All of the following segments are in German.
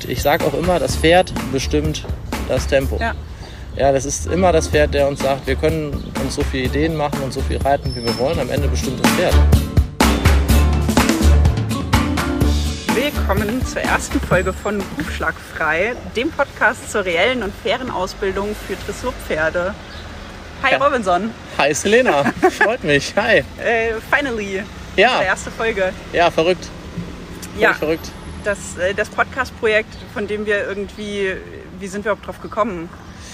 Und ich sage auch immer, das Pferd bestimmt das Tempo. Ja, das ist immer das Pferd, der uns sagt, wir können uns so viele Ideen machen und so viel reiten, wie wir wollen. Am Ende bestimmt das Pferd. Willkommen zur ersten Folge von Hufschlagfrei, dem Podcast zur reellen und fairen Ausbildung für Dressurpferde. Hi Robinson. Hi Selena, freut mich. Hi. Finally, ja. Unsere erste Folge. Ja, verrückt. Verrückt. Das Podcast-Projekt, von dem wir wie sind wir überhaupt drauf gekommen?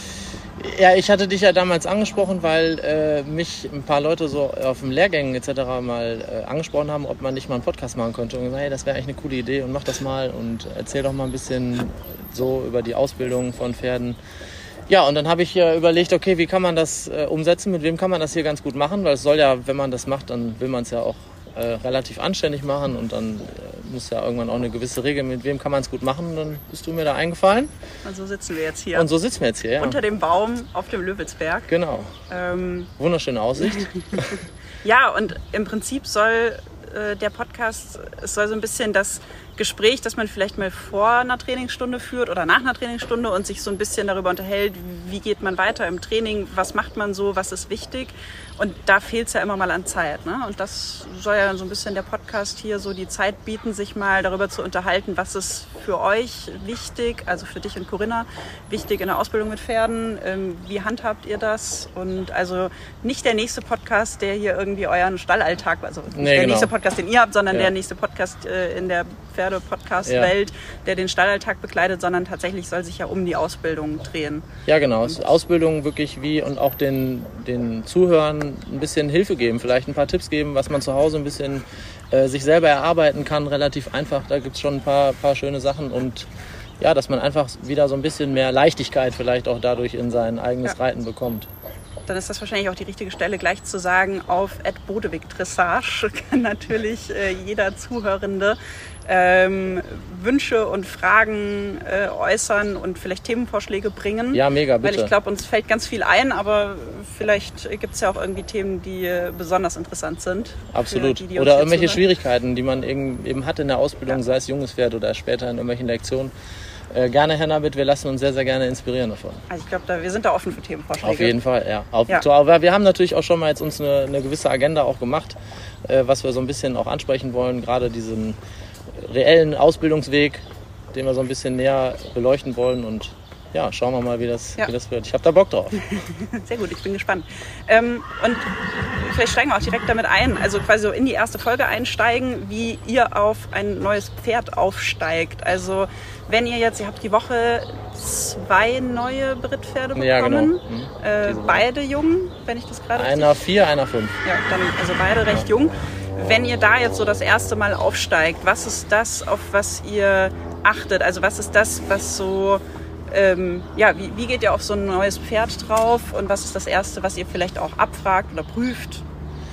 Ja, ich hatte dich ja damals angesprochen, weil mich ein paar Leute so auf dem Lehrgängen etc. mal angesprochen haben, ob man nicht mal einen Podcast machen könnte. Und gesagt, hey, das wäre eigentlich eine coole Idee und mach das mal und erzähl doch mal ein bisschen so über die Ausbildung von Pferden. Ja, und dann habe ich überlegt, okay, wie kann man das umsetzen, mit wem kann man das hier ganz gut machen, weil es soll ja, wenn man das macht, dann will man es ja auch relativ anständig machen und dann muss ja irgendwann auch eine gewisse Regel, mit wem kann man es gut machen. Und dann bist du mir da eingefallen. Und so sitzen wir jetzt hier. Ja. Unter dem Baum auf dem Löwelsberg. Genau. Wunderschöne Aussicht. Ja, und im Prinzip soll der Podcast, es soll so ein bisschen das Gespräch, das man vielleicht mal vor einer Trainingsstunde führt oder nach einer Trainingsstunde und sich so ein bisschen darüber unterhält, wie geht man weiter im Training, was macht man so, was ist wichtig. Und da fehlt es ja immer mal an Zeit. Ne? Und das soll ja dann so ein bisschen der Podcast hier so die Zeit bieten, sich mal darüber zu unterhalten, was ist für euch wichtig, also für dich und Corinna, wichtig in der Ausbildung mit Pferden. Wie handhabt ihr das? Und also nicht der nächste Podcast, der hier irgendwie euren Stallalltag, also nicht der nächste Podcast, den ihr habt, sondern der nächste Podcast in der Pferde-Podcast-Welt, der den Stallalltag bekleidet, sondern tatsächlich soll sich ja um die Ausbildung drehen. Ja, genau. Ausbildung wirklich und auch den Zuhörern ein bisschen Hilfe geben, vielleicht ein paar Tipps geben, was man zu Hause ein bisschen sich selber erarbeiten kann, relativ einfach. Da gibt es schon ein paar schöne Sachen und ja, dass man einfach wieder so ein bisschen mehr Leichtigkeit vielleicht auch dadurch in sein eigenes Reiten bekommt. Dann ist das wahrscheinlich auch die richtige Stelle, gleich zu sagen, auf @bodewig-Dressage kann natürlich jeder Zuhörende Wünsche und Fragen äußern und vielleicht Themenvorschläge bringen. Ja, mega, bitte. Weil ich glaube, uns fällt ganz viel ein, aber vielleicht gibt es ja auch irgendwie Themen, die besonders interessant sind. Absolut. Oder irgendwelche Schwierigkeiten, die man eben hat in der Ausbildung, sei es junges Pferd oder später in irgendwelchen Lektionen. Gerne her damit, wir lassen uns sehr, sehr gerne inspirieren davon. Also ich glaube, wir sind da offen für Themenvorschläge. Auf jeden Fall, ja. Aber wir haben natürlich auch schon mal jetzt uns eine gewisse Agenda auch gemacht, was wir so ein bisschen auch ansprechen wollen, gerade diesen reellen Ausbildungsweg, den wir so ein bisschen näher beleuchten wollen und ja, schauen wir mal, wie das wird. Ich habe da Bock drauf. Sehr gut, ich bin gespannt. Und vielleicht steigen wir auch direkt damit ein, also quasi so in die erste Folge einsteigen, wie ihr auf ein neues Pferd aufsteigt. Also wenn ihr habt die Woche 2 neue Brittpferde bekommen, ja, genau. Beide jung, wenn ich das gerade Einer 4, einer 5. Ja, dann also beide recht jung. Wenn ihr da jetzt so das erste Mal aufsteigt, was ist das, auf was ihr achtet? Also was ist das, was so, wie geht ihr auf so ein neues Pferd drauf und was ist das Erste, was ihr vielleicht auch abfragt oder prüft?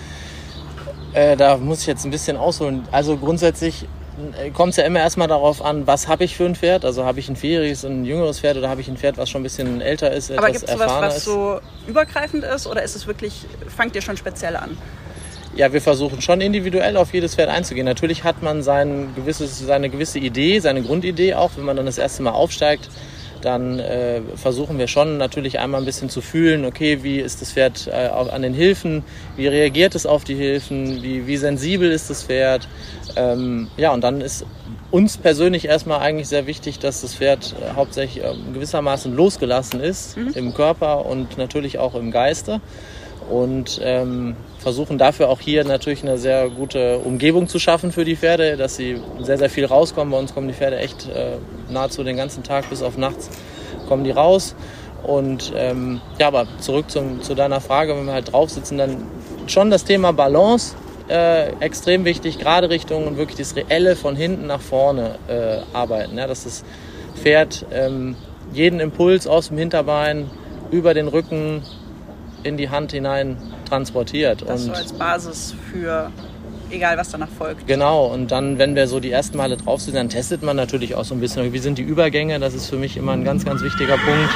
Da muss ich jetzt ein bisschen ausholen. Also grundsätzlich kommt es ja immer erstmal darauf an, was habe ich für ein Pferd? Also habe ich ein 4-jähriges, ein jüngeres Pferd oder habe ich ein Pferd, was schon ein bisschen älter ist, etwas Aber gibt es sowas, erfahrener was so übergreifend ist oder ist es wirklich, fangt ihr schon speziell an? Ja, wir versuchen schon individuell auf jedes Pferd einzugehen. Natürlich hat man seine gewisse Idee, seine Grundidee auch. Wenn man dann das erste Mal aufsteigt, dann versuchen wir schon natürlich einmal ein bisschen zu fühlen, okay, wie ist das Pferd an den Hilfen, wie reagiert es auf die Hilfen, wie sensibel ist das Pferd. Und dann ist uns persönlich erstmal eigentlich sehr wichtig, dass das Pferd hauptsächlich gewissermaßen losgelassen ist im Körper und natürlich auch im Geiste. Und versuchen dafür auch hier natürlich eine sehr gute Umgebung zu schaffen für die Pferde, dass sie sehr, sehr viel rauskommen. Bei uns kommen die Pferde echt nahezu den ganzen Tag bis auf nachts kommen die raus. Und aber zurück zu deiner Frage, wenn wir halt drauf sitzen, dann schon das Thema Balance extrem wichtig, gerade Richtung und wirklich das Reelle von hinten nach vorne arbeiten. Ja, dass das Pferd jeden Impuls aus dem Hinterbein über den Rücken in die Hand hinein transportiert. Das so als Basis für egal, was danach folgt. Genau, und dann, wenn wir so die ersten Male drauf sind, dann testet man natürlich auch so ein bisschen, wie sind die Übergänge, das ist für mich immer ein ganz, ganz wichtiger Punkt,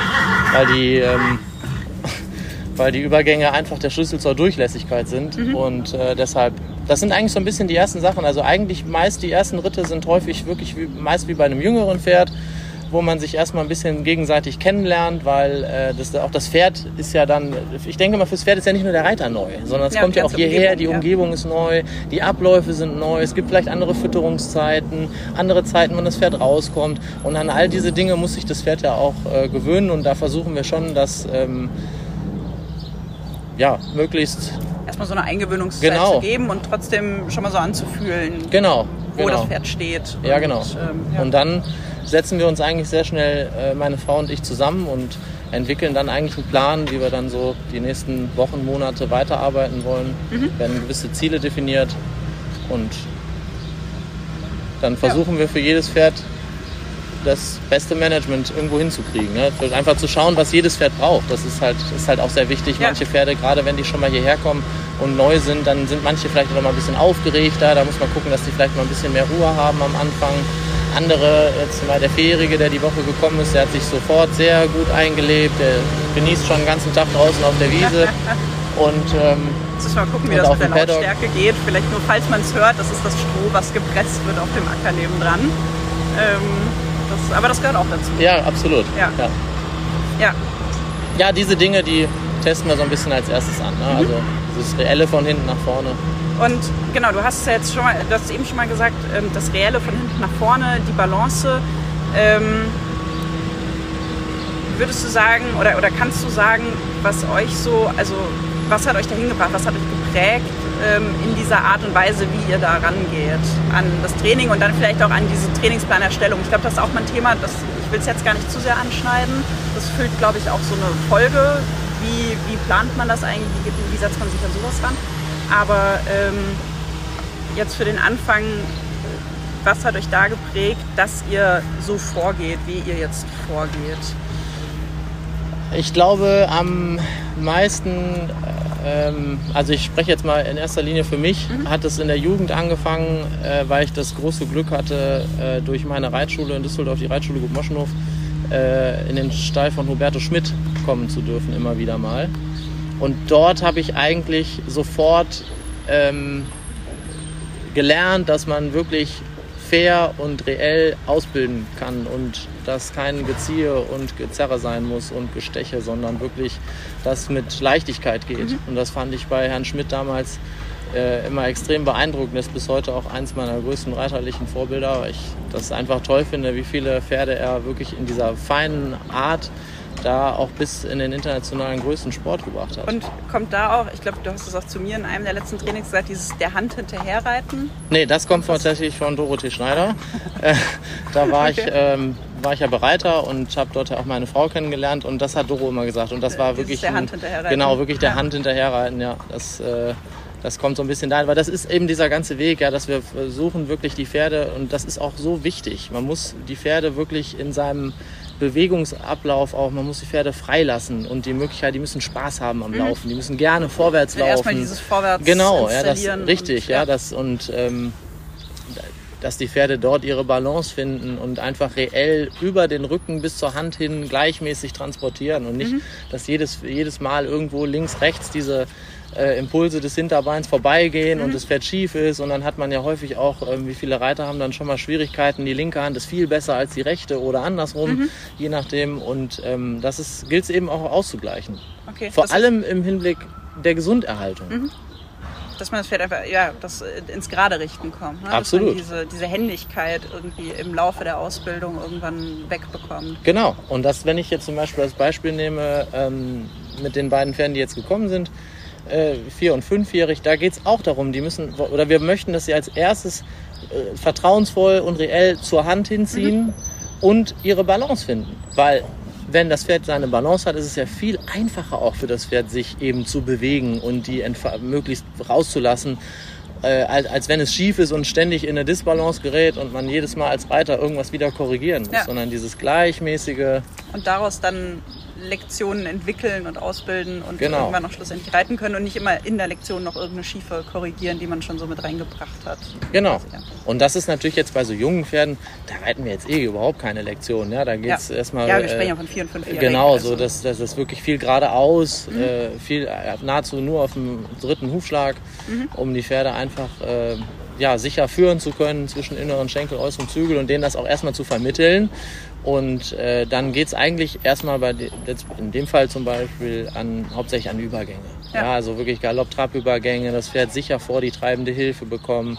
weil die Übergänge einfach der Schlüssel zur Durchlässigkeit sind und deshalb, das sind eigentlich so ein bisschen die ersten Sachen, also eigentlich meist die ersten Ritte sind häufig wirklich meist wie bei einem jüngeren Pferd, wo man sich erstmal ein bisschen gegenseitig kennenlernt, weil auch das Pferd ist ja dann, ich denke mal, fürs Pferd ist ja nicht nur der Reiter neu, sondern es kommt ja auch hierher, die Umgebung ist neu, die Abläufe sind neu, es gibt vielleicht andere Fütterungszeiten, andere Zeiten, wann das Pferd rauskommt, und an all diese Dinge muss sich das Pferd ja auch gewöhnen, und da versuchen wir schon, dass möglichst erstmal so eine Eingewöhnungszeit zu geben und trotzdem schon mal so anzufühlen, wo das Pferd steht. Ja, genau. Und dann setzen wir uns eigentlich sehr schnell, meine Frau und ich, zusammen und entwickeln dann eigentlich einen Plan, wie wir dann so die nächsten Wochen, Monate weiterarbeiten wollen. Werden gewisse Ziele definiert und dann versuchen wir für jedes Pferd das beste Management irgendwo hinzukriegen. Ne? Einfach zu schauen, was jedes Pferd braucht. Das ist halt auch sehr wichtig. Ja. Manche Pferde, gerade wenn die schon mal hierher kommen und neu sind, dann sind manche vielleicht noch mal ein bisschen aufgeregter. Da muss man gucken, dass die vielleicht mal ein bisschen mehr Ruhe haben am Anfang. Andere, jetzt mal der Vierjährige, der die Woche gekommen ist, der hat sich sofort sehr gut eingelebt. Der genießt schon den ganzen Tag draußen auf der Wiese. Und jetzt müssen wir mal gucken, wie das mit der Lautstärke geht. Vielleicht nur, falls man es hört, das ist das Stroh, was gepresst wird auf dem Acker nebendran. Aber das gehört auch dazu. Ja, absolut. Ja, diese Dinge, die testen wir so ein bisschen als erstes an. Ne? Also das Reelle von hinten nach vorne. Und genau, du hast eben schon mal gesagt, das Reelle von hinten nach vorne, die Balance. Würdest du sagen, oder kannst du sagen, was euch so, also was hat euch dahin gebracht, was hat euch geprägt in dieser Art und Weise, wie ihr da rangeht an das Training und dann vielleicht auch an diese Trainingsplanerstellung? Ich glaube, das ist auch mal ein Thema, ich will es jetzt gar nicht zu sehr anschneiden. Das füllt, glaube ich, auch so eine Folge. Wie plant man das eigentlich? Wie setzt man sich an sowas ran? Aber jetzt für den Anfang, was hat euch da geprägt, dass ihr so vorgeht, wie ihr jetzt vorgeht? Ich glaube, am meisten, also ich spreche jetzt mal in erster Linie für mich, hat es in der Jugend angefangen, weil ich das große Glück hatte, durch meine Reitschule in Düsseldorf, die Reitschule Gut Moschenhof, in den Stall von Huberto Schmidt kommen zu dürfen, immer wieder mal. Und dort habe ich eigentlich sofort gelernt, dass man wirklich fair und reell ausbilden kann und dass kein Geziehe und Gezerre sein muss und Gesteche, sondern wirklich das mit Leichtigkeit geht. Und das fand ich bei Herrn Schmidt damals immer extrem beeindruckend. Das ist bis heute auch eins meiner größten reiterlichen Vorbilder, weil ich das einfach toll finde, wie viele Pferde er wirklich in dieser feinen Art da auch bis in den internationalen Größensport gebracht hat. Und kommt da auch, ich glaube, du hast es auch zu mir in einem der letzten Trainings gesagt, dieses der Hand hinterherreiten? Nee, das kommt tatsächlich von Dorothee Schneider. Da war ich ja Bereiter und habe dort auch meine Frau kennengelernt und das hat Doro immer gesagt. Und das war wirklich der Hand hinterherreiten. Genau, wirklich der Hand hinterherreiten, ja. Das kommt so ein bisschen dahin, weil das ist eben dieser ganze Weg, ja, dass wir versuchen wirklich die Pferde, und das ist auch so wichtig, man muss die Pferde wirklich in seinem Bewegungsablauf auch, man muss die Pferde freilassen und die Möglichkeit, die müssen Spaß haben am Laufen, die müssen gerne vorwärts laufen. Erstmal dieses Vorwärts genau, ja, das richtig, dass die Pferde dort ihre Balance finden und einfach reell über den Rücken bis zur Hand hin gleichmäßig transportieren und nicht, dass jedes Mal irgendwo links, rechts diese Impulse des Hinterbeins vorbeigehen und das Pferd schief ist, und dann hat man ja häufig auch, wie viele Reiter haben dann schon mal Schwierigkeiten, die linke Hand ist viel besser als die rechte oder andersrum, je nachdem, und gilt es eben auch auszugleichen. Okay, vor allem im Hinblick der Gesunderhaltung. Dass man das Pferd einfach das ins Gerade richten kommt. Ne? Absolut. Dass man diese Händigkeit irgendwie im Laufe der Ausbildung irgendwann wegbekommt. Genau. Und das, wenn ich jetzt zum Beispiel als Beispiel nehme, mit den beiden Pferden, die jetzt gekommen sind, 4- und 5-jährig, da geht es auch darum, wir möchten, dass sie als erstes vertrauensvoll und reell zur Hand hinziehen und ihre Balance finden. Weil wenn das Pferd seine Balance hat, ist es ja viel einfacher auch für das Pferd, sich eben zu bewegen und die möglichst rauszulassen, als wenn es schief ist und ständig in eine Disbalance gerät und man jedes Mal als Reiter irgendwas wieder korrigieren muss, sondern dieses gleichmäßige... Und daraus dann Lektionen entwickeln und ausbilden und irgendwann noch schlussendlich reiten können und nicht immer in der Lektion noch irgendeine Schiefe korrigieren, die man schon so mit reingebracht hat. Genau. Und das ist natürlich jetzt bei so jungen Pferden, da reiten wir jetzt überhaupt keine Lektion. Ja, da geht es erstmal... Ja, wir sprechen ja von 4- und 5-Jährigen. Genau, so das ist wirklich viel geradeaus, viel nahezu nur auf dem 3. Hufschlag, um die Pferde einfach sicher führen zu können zwischen inneren Schenkel, äußeren Zügel und denen das auch erstmal zu vermitteln. Und dann geht es eigentlich erstmal in dem Fall zum Beispiel hauptsächlich an Übergänge. Ja, also wirklich Galopp-Trab-Übergänge, das Pferd sicher vor die treibende Hilfe bekommen,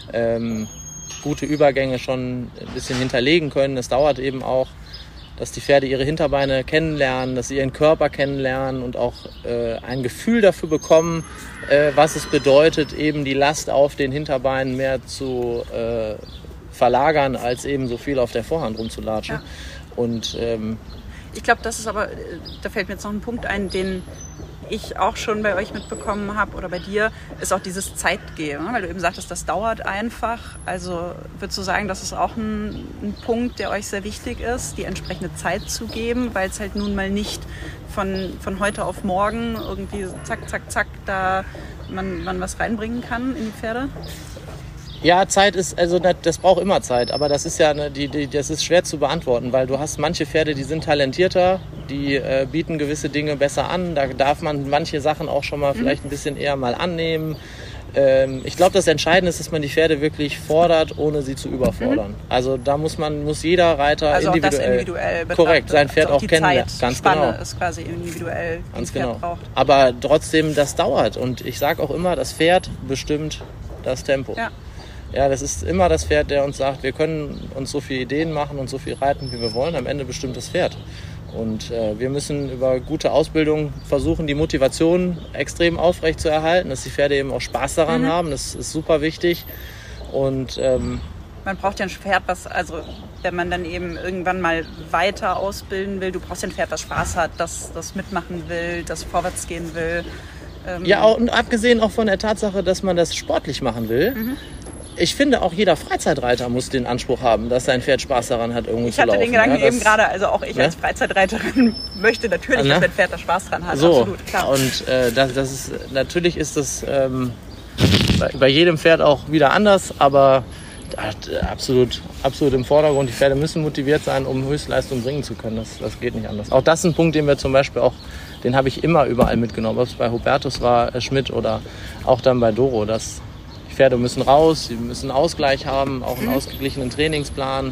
gute Übergänge schon ein bisschen hinterlegen können. Es dauert eben auch, dass die Pferde ihre Hinterbeine kennenlernen, dass sie ihren Körper kennenlernen und auch ein Gefühl dafür bekommen, was es bedeutet, eben die Last auf den Hinterbeinen mehr zu verlagern, als eben so viel auf der Vorhand rumzulatschen. Ja. Und ich glaube, das ist aber, da fällt mir jetzt noch ein Punkt ein, den ich auch schon bei euch mitbekommen habe oder bei dir, ist auch dieses Zeitgehen, ne? Weil du eben sagtest, das dauert einfach. Also würdest du sagen, das ist auch ein Punkt, der euch sehr wichtig ist, die entsprechende Zeit zu geben, weil es halt nun mal nicht von heute auf morgen irgendwie zack, zack, zack, da man was reinbringen kann in die Pferde? Ja, Zeit ist, also das braucht immer Zeit, aber das ist ja das ist schwer zu beantworten, weil du hast manche Pferde, die sind talentierter, die bieten gewisse Dinge besser an, da darf man manche Sachen auch schon mal vielleicht ein bisschen eher mal annehmen. Ich glaube, das Entscheidende ist, dass man die Pferde wirklich fordert, ohne sie zu überfordern. Also da muss jeder Reiter also individuell betrachtet. Korrekt, sein Pferd auch kennenlernen. Ganz genau. Ist quasi individuell, ganz Pferd genau. braucht. Aber trotzdem, das dauert und ich sage auch immer, das Pferd bestimmt das Tempo. Ja. Ja, das ist immer das Pferd, der uns sagt, wir können uns so viele Ideen machen und so viel reiten, wie wir wollen. Am Ende bestimmt das Pferd. Und wir müssen über gute Ausbildung versuchen, die Motivation extrem aufrecht zu erhalten, dass die Pferde eben auch Spaß daran haben. Das ist super wichtig. Und man braucht ja ein Pferd, wenn man dann eben irgendwann mal weiter ausbilden will, du brauchst ja ein Pferd, das Spaß hat, das mitmachen will, das vorwärts gehen will. Ja, und abgesehen auch von der Tatsache, dass man das sportlich machen will. Ich finde, auch jeder Freizeitreiter muss den Anspruch haben, dass sein Pferd Spaß daran hat, irgendwo zu laufen. Ich hatte den Gedanken eben gerade, also auch ich als Freizeitreiterin möchte natürlich, dass mein Pferd da Spaß dran hat. So. Absolut, klar. Und natürlich ist das bei jedem Pferd auch wieder anders, aber absolut im Vordergrund. Die Pferde müssen motiviert sein, um Höchstleistung bringen zu können. Das geht nicht anders. Auch das ist ein Punkt, den wir zum Beispiel auch, den habe ich immer überall mitgenommen, ob es bei Hubertus war, Schmidt oder auch dann bei Doro, dass die Pferde müssen raus, sie müssen Ausgleich haben, auch einen ausgeglichenen Trainingsplan.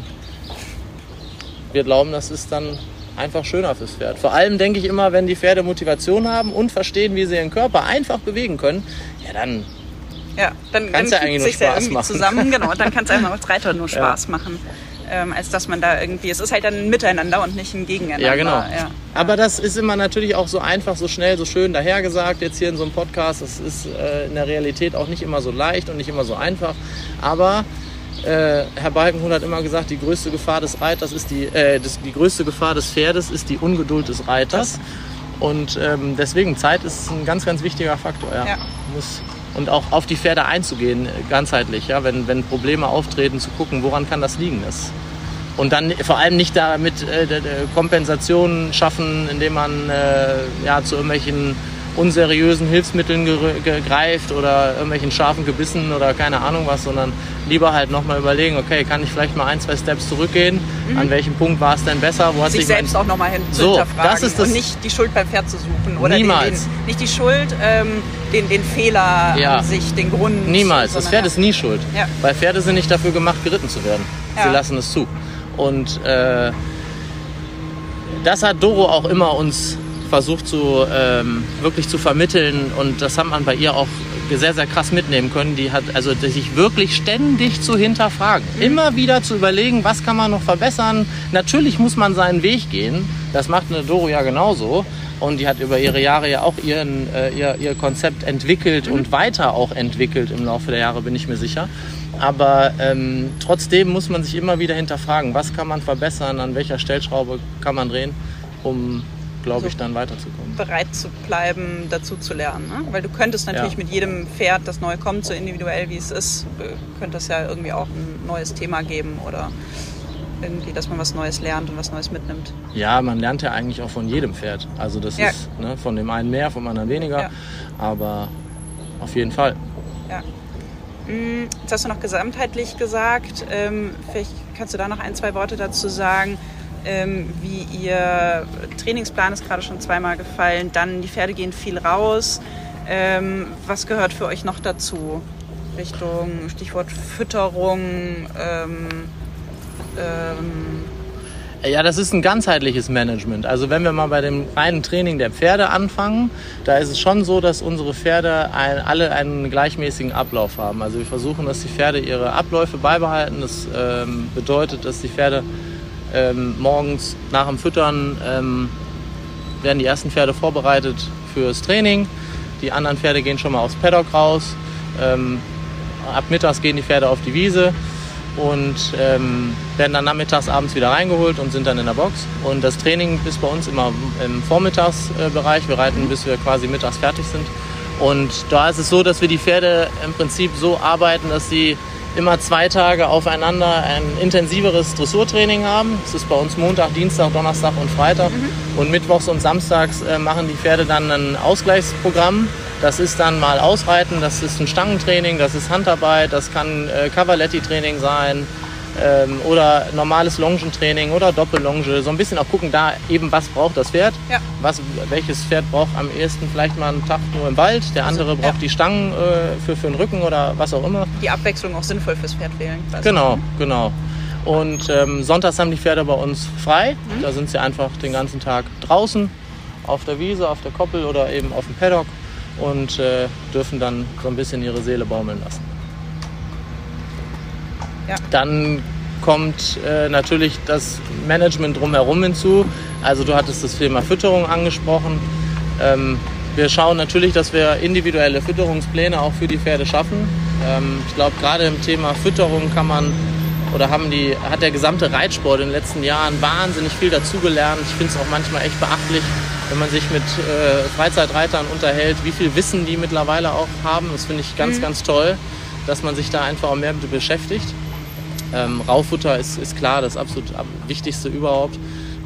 Wir glauben, das ist dann einfach schöner fürs Pferd. Vor allem denke ich immer, wenn die Pferde Motivation haben und verstehen, wie sie ihren Körper einfach bewegen können, dann kann es ja eigentlich nur Spaß machen. Zusammen, genau, und dann kann es einem als Reiter nur Spaß machen. Als dass man da irgendwie, es ist halt dann ein Miteinander und nicht ein Gegeneinander. Ja, genau. Ja. Aber das ist immer natürlich auch so einfach, so schnell, so schön dahergesagt jetzt hier in so einem Podcast. Das ist in der Realität auch nicht immer so leicht und nicht immer so einfach. Aber Herr Balkenhol hat immer gesagt, die größte Gefahr des Reiters ist die größte Gefahr des Pferdes ist die Ungeduld des Reiters. Und deswegen Zeit ist ein ganz, ganz wichtiger Faktor. Ja. Und auch auf die Pferde einzugehen, ganzheitlich, ja, wenn Probleme auftreten, zu gucken, woran kann das liegen. Und dann vor allem nicht damit Kompensationen schaffen, indem man zu irgendwelchen unseriösen Hilfsmitteln greift oder irgendwelchen scharfen Gebissen oder keine Ahnung was, sondern lieber halt nochmal überlegen, okay, kann ich vielleicht mal 1, 2 Steps zurückgehen? An welchem Punkt war es denn besser? Wo hat sich selbst auch nochmal hinterfragen das ist das und nicht die Schuld beim Pferd zu suchen. Oder niemals. Nicht die Schuld, den Fehler an sich, den Grund. Niemals. Das Pferd ist nie schuld. Ja. Weil Pferde sind nicht dafür gemacht, geritten zu werden. Sie lassen es zu. Und das hat Doro auch immer uns versucht wirklich zu vermitteln, und das hat man bei ihr auch sehr, sehr krass mitnehmen können. Die hat sich wirklich ständig zu hinterfragen, immer wieder zu überlegen, was kann man noch verbessern. Natürlich muss man seinen Weg gehen, das macht eine Doro ja genauso, und die hat über ihre Jahre ja auch ihr Konzept entwickelt und weiter auch entwickelt im Laufe der Jahre, bin ich mir sicher. Aber trotzdem muss man sich immer wieder hinterfragen, was kann man verbessern, an welcher Stellschraube kann man drehen, um, glaube ich, dann weiterzukommen. Bereit zu bleiben, dazu zu lernen. Ne? Weil du könntest natürlich mit jedem Pferd, das neu kommt, so individuell wie es ist, könnte es ja irgendwie auch ein neues Thema geben oder irgendwie, dass man was Neues lernt und was Neues mitnimmt. Ja, man lernt ja eigentlich auch von jedem Pferd. Also das ist von dem einen mehr, vom anderen weniger, aber auf jeden Fall. Ja. Jetzt hast du noch gesamtheitlich gesagt, vielleicht kannst du da noch 1, 2 Worte dazu sagen, wie ihr Trainingsplan ist gerade schon 2-mal gefallen, dann die Pferde gehen viel raus. Was gehört für euch noch dazu? Richtung Stichwort Fütterung? Ja, das ist ein ganzheitliches Management. Also wenn wir mal bei dem reinen Training der Pferde anfangen, da ist es schon so, dass unsere Pferde alle einen gleichmäßigen Ablauf haben. Also wir versuchen, dass die Pferde ihre Abläufe beibehalten. Das bedeutet, dass die Pferde morgens nach dem Füttern werden die ersten Pferde vorbereitet fürs Training. Die anderen Pferde gehen schon mal aufs Paddock raus. Ab mittags gehen die Pferde auf die Wiese und werden dann nachmittags, abends wieder reingeholt und sind dann in der Box. Und das Training ist bei uns immer im Vormittagsbereich. Wir reiten, bis wir quasi mittags fertig sind. Und da ist es so, dass wir die Pferde im Prinzip so arbeiten, dass sie immer 2 Tage aufeinander ein intensiveres Dressurtraining haben. Das ist bei uns Montag, Dienstag, Donnerstag und Freitag. Und mittwochs und samstags machen die Pferde dann ein Ausgleichsprogramm. Das ist dann mal Ausreiten, das ist ein Stangentraining, das ist Handarbeit, das kann Cavaletti-Training sein oder normales Longentraining oder Doppellonge. So ein bisschen auch gucken, da eben, was braucht das Pferd. Ja. Welches Pferd braucht am ehesten vielleicht mal einen Tag nur im Wald, der andere braucht die Stangen für den Rücken oder was auch immer. Die Abwechslung auch sinnvoll fürs Pferd wählen. Genau. Und sonntags haben die Pferde bei uns frei. Da sind sie einfach den ganzen Tag draußen, auf der Wiese, auf der Koppel oder eben auf dem Paddock. Und dürfen dann so ein bisschen ihre Seele baumeln lassen. Ja. Dann kommt natürlich das Management drumherum hinzu. Also du hattest das Thema Fütterung angesprochen. Wir schauen natürlich, dass wir individuelle Fütterungspläne auch für die Pferde schaffen. Ich glaube, gerade im Thema Fütterung hat der gesamte Reitsport in den letzten Jahren wahnsinnig viel dazugelernt. Ich finde es auch manchmal echt beachtlich, wenn man sich mit Freizeitreitern unterhält, wie viel Wissen die mittlerweile auch haben. Das finde ich ganz, ganz toll, dass man sich da einfach auch mehr mit beschäftigt. Raufutter ist klar das absolut Wichtigste überhaupt.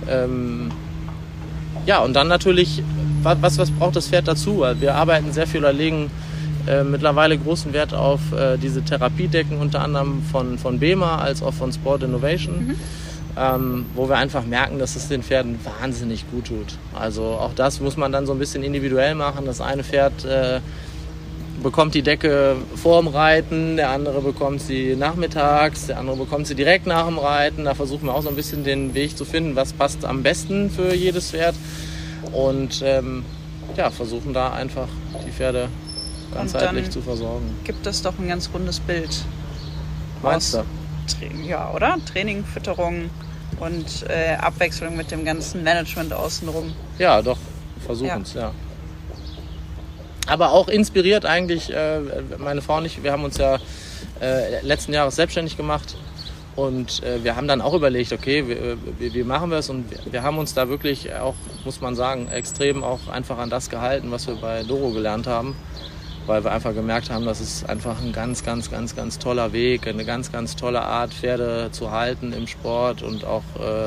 Ja, und dann natürlich, was braucht das Pferd dazu? Wir arbeiten sehr viel oder legen mittlerweile großen Wert auf diese Therapiedecken, unter anderem von BEMA als auch von Sport Innovation. Wo wir einfach merken, dass es den Pferden wahnsinnig gut tut. Also auch das muss man dann so ein bisschen individuell machen. Das eine Pferd bekommt die Decke vorm Reiten, der andere bekommt sie nachmittags, der andere bekommt sie direkt nach dem Reiten. Da versuchen wir auch so ein bisschen den Weg zu finden, was passt am besten für jedes Pferd. Und versuchen da einfach die Pferde ganzheitlich zu versorgen. Gibt es doch ein ganz rundes Bild. Meinst du? Ja, oder? Training, Fütterung und Abwechslung mit dem ganzen Management außenrum. Ja, doch. Versuchen es, ja. Aber auch inspiriert eigentlich, meine Frau und ich, wir haben uns ja letzten Jahres selbstständig gemacht und wir haben dann auch überlegt, okay, wie machen wir es? Und wir haben uns da wirklich auch, muss man sagen, extrem auch einfach an das gehalten, was wir bei Doro gelernt haben. Weil wir einfach gemerkt haben, das ist einfach ein ganz, ganz, ganz, ganz toller Weg, eine ganz, ganz tolle Art, Pferde zu halten im Sport und auch,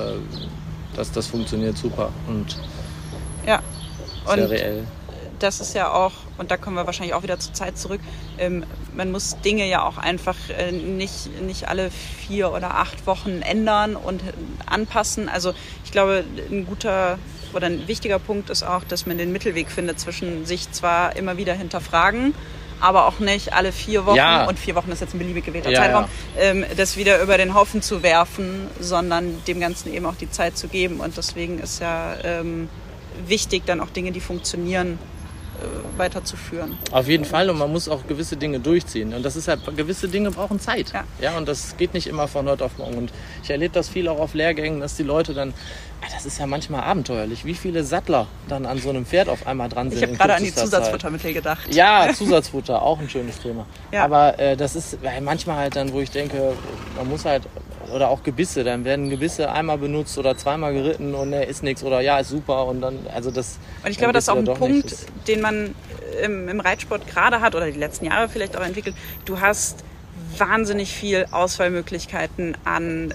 das funktioniert super und sehr reell. Das ist ja auch, und da kommen wir wahrscheinlich auch wieder zur Zeit zurück, man muss Dinge ja auch einfach nicht alle 4 oder 8 Wochen ändern und anpassen. Also ich glaube, ein wichtiger Punkt ist auch, dass man den Mittelweg findet zwischen sich zwar immer wieder hinterfragen, aber auch nicht alle 4 Wochen, und 4 Wochen ist jetzt ein beliebig gewählter Zeitraum, das wieder über den Haufen zu werfen, sondern dem Ganzen eben auch die Zeit zu geben. Und deswegen ist ja wichtig, dann auch Dinge, die funktionieren, weiterzuführen. Auf jeden Fall, und man muss auch gewisse Dinge durchziehen. Und das ist halt, gewisse Dinge brauchen Zeit. Ja, und das geht nicht immer von heute auf morgen. Und ich erlebe das viel auch auf Lehrgängen, dass die Leute dann, das ist ja manchmal abenteuerlich, wie viele Sattler dann an so einem Pferd auf einmal dran sind. Ich habe gerade an die Zusatzfuttermittel gedacht. Ja, Zusatzfutter, auch ein schönes Thema. Ja. Aber das ist manchmal halt dann, wo ich denke, man muss halt, oder auch Gebisse, dann werden Gebisse einmal benutzt oder zweimal geritten und ist nichts oder ja, ist super und dann, also das... Und ich glaube, das ist auch ein Punkt, den man im Reitsport gerade hat oder die letzten Jahre vielleicht auch entwickelt. Du hast wahnsinnig viel Auswahlmöglichkeiten an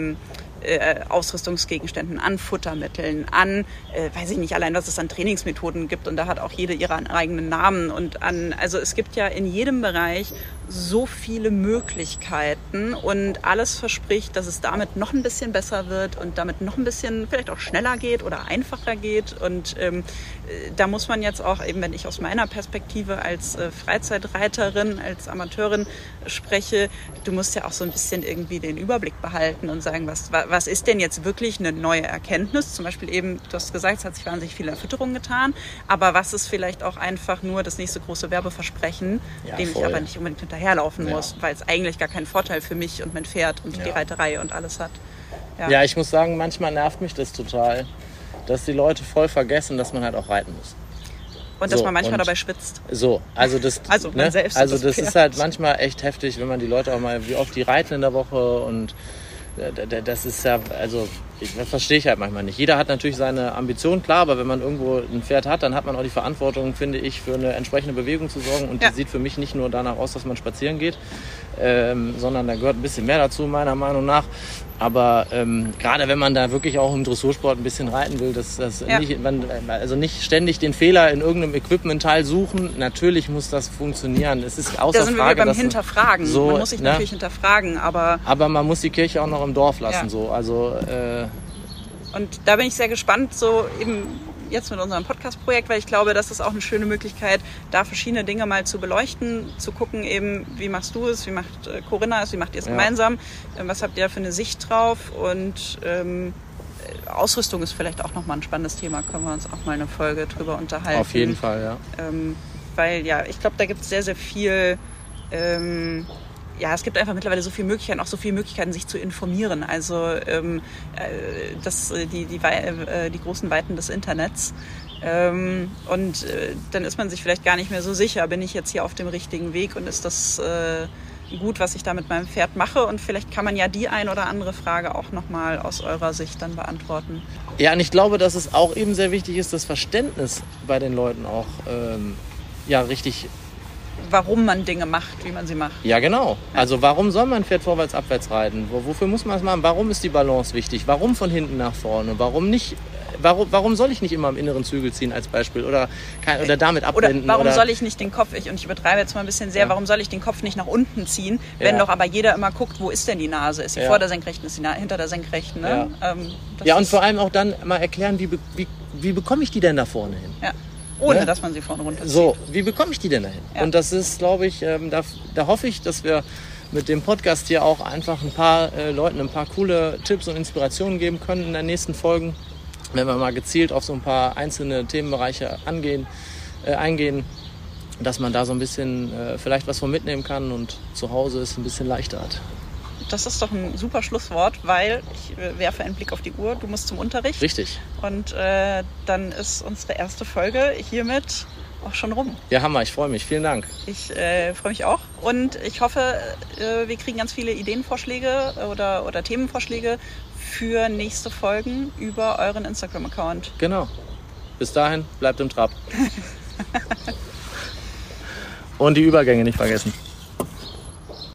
Ausrüstungsgegenständen, an Futtermitteln, an, weiß ich nicht, allein was es an Trainingsmethoden gibt und da hat auch jede ihre eigenen Namen also es gibt ja in jedem Bereich so viele Möglichkeiten und alles verspricht, dass es damit noch ein bisschen besser wird und damit noch ein bisschen vielleicht auch schneller geht oder einfacher geht. Und da muss man jetzt auch, eben wenn ich aus meiner Perspektive als Freizeitreiterin, als Amateurin spreche, du musst ja auch so ein bisschen irgendwie den Überblick behalten und sagen, was ist denn jetzt wirklich eine neue Erkenntnis? Zum Beispiel eben, du hast gesagt, es hat sich wahnsinnig viel in der Fütterung getan, aber was ist vielleicht auch einfach nur das nächste große Werbeversprechen, dem ich aber nicht unbedingt hinterherlaufen muss, weil es eigentlich gar keinen Vorteil für mich und mein Pferd und die Reiterei und alles hat. Ja, ich muss sagen, manchmal nervt mich das total, dass die Leute voll vergessen, dass man halt auch reiten muss. Und dass man manchmal dabei schwitzt. So, also das, man selbst also das ist halt manchmal echt heftig, wenn man die Leute auch mal, wie oft die reiten in der Woche und das ist ja, also das verstehe ich halt manchmal nicht. Jeder hat natürlich seine Ambition, klar, aber wenn man irgendwo ein Pferd hat, dann hat man auch die Verantwortung, finde ich, für eine entsprechende Bewegung zu sorgen. Und die sieht für mich nicht nur danach aus, dass man spazieren geht, sondern da gehört ein bisschen mehr dazu, meiner Meinung nach. Aber gerade wenn man da wirklich auch im Dressursport ein bisschen reiten will, nicht ständig den Fehler in irgendeinem Equipment-Teil suchen, natürlich muss das funktionieren. Es ist außer da sind Frage, wir beim Hinterfragen. So, man muss sich natürlich hinterfragen, aber man muss die Kirche auch noch im Dorf lassen. So. Also, und da bin ich sehr gespannt, so eben jetzt mit unserem Podcast-Projekt, weil ich glaube, das ist auch eine schöne Möglichkeit, da verschiedene Dinge mal zu beleuchten, zu gucken eben, wie machst du es, wie macht Corinna es, wie macht ihr es gemeinsam, was habt ihr da für eine Sicht drauf und Ausrüstung ist vielleicht auch nochmal ein spannendes Thema, können wir uns auch mal eine Folge drüber unterhalten. Auf jeden Fall, ja. Weil ich glaube, da gibt es sehr, sehr viel es gibt einfach mittlerweile so viele Möglichkeiten, auch so viele Möglichkeiten, sich zu informieren. Also die großen Weiten des Internets. Und dann ist man sich vielleicht gar nicht mehr so sicher, bin ich jetzt hier auf dem richtigen Weg und ist das gut, was ich da mit meinem Pferd mache? Und vielleicht kann man ja die ein oder andere Frage auch nochmal aus eurer Sicht dann beantworten. Ja, und ich glaube, dass es auch eben sehr wichtig ist, das Verständnis bei den Leuten auch richtig. Warum man Dinge macht, wie man sie macht. Ja, genau. Also warum soll man ein Pferd vorwärts, abwärts reiten? Wofür muss man es machen? Warum ist die Balance wichtig? Warum von hinten nach vorne? Warum nicht? Warum soll ich nicht immer am inneren Zügel ziehen als Beispiel? Oder damit abwenden? Oder warum soll ich nicht den Kopf, und ich übertreibe jetzt mal ein bisschen sehr, warum soll ich den Kopf nicht nach unten ziehen, wenn doch aber jeder immer guckt, wo ist denn die Nase? Ist sie vor der Senkrechten, ist sie hinter der Senkrechten? Ne? Und vor allem auch dann mal erklären, wie bekomme ich die denn da vorne hin? Ja. Ohne dass man sie vorne runterzieht. So, wie bekomme ich die denn dahin? Ja. Und das ist, glaube ich, da hoffe ich, dass wir mit dem Podcast hier auch einfach ein paar Leuten ein paar coole Tipps und Inspirationen geben können in den nächsten Folgen, wenn wir mal gezielt auf so ein paar einzelne Themenbereiche eingehen, dass man da so ein bisschen vielleicht was von mitnehmen kann und zu Hause es ein bisschen leichter hat. Das ist doch ein super Schlusswort, weil ich werfe einen Blick auf die Uhr, du musst zum Unterricht. Richtig. Und dann ist unsere erste Folge hiermit auch schon rum. Ja, Hammer, ich freue mich. Vielen Dank. Ich freue mich auch und ich hoffe, wir kriegen ganz viele Ideenvorschläge oder Themenvorschläge für nächste Folgen über euren Instagram-Account. Genau. Bis dahin, bleibt im Trab. Und die Übergänge nicht vergessen.